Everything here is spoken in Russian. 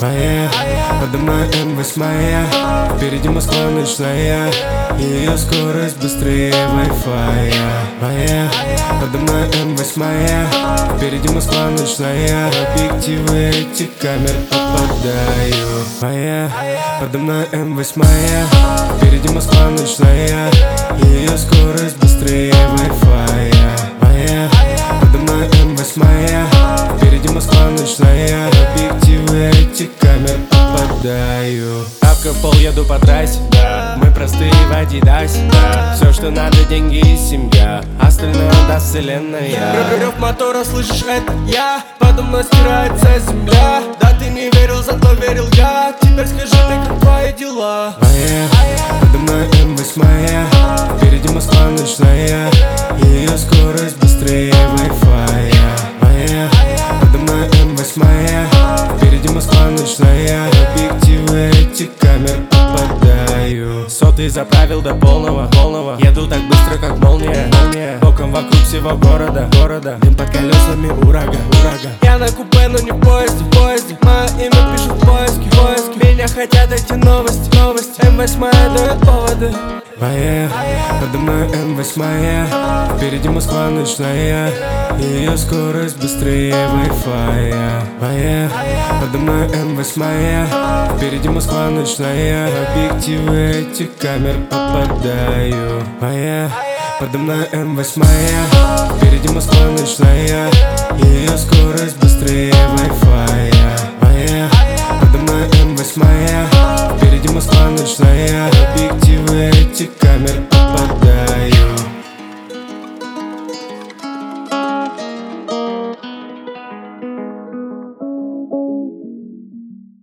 Моя, подо мной М8. Впереди Москва ночная, ее скорость быстрее Wi-Fi. Моя, подо мной М8. Впереди Москва ночная, объективы этих камер попадаю. Моя, подо мной М8. Впереди Москва ночная, ее скорость быстрее Wi-Fi. Моя, подо мной М8. Впереди Москва ночная, объективы этих камер попадаю. Ставка в пол, еду по трассе, да. Мы простые в Адидасе, да. Все, что надо, деньги и семья, остальное даст вселенная. Рев мотора, слышишь, это я. Подо мной стирается земля. Да ты не верил, зато верил я. Теперь скажи мне, как твои дела? Моя, подо мной М8. Впереди Москва ночная, ее скорость быстрее Wi-Fi. Моя, подо мной М8. Впереди Москва ночная, объективы этих камер попадаю. Сотый заправил до полного. Еду так быстро, как молния. Боком вокруг всего города. Дым под колесами, ураган. Я на купе, но не в поезде. Мое имя пишут в поиске. Меня хотят эти новости. М8 дает поводы. Моя, подо мной М8. Впереди Москва ночная, ее скорость быстрее Wi-Fi. Моя, подо мной М8. Впереди Москва ночная, объективы этих камер попадаю. Моя, подо мной М8. Впереди Москва ночная, ее скорость быстрее Wi-Fi. Моя, подо мной М8. Впереди Москва ночная, объективы этих камер попадаю.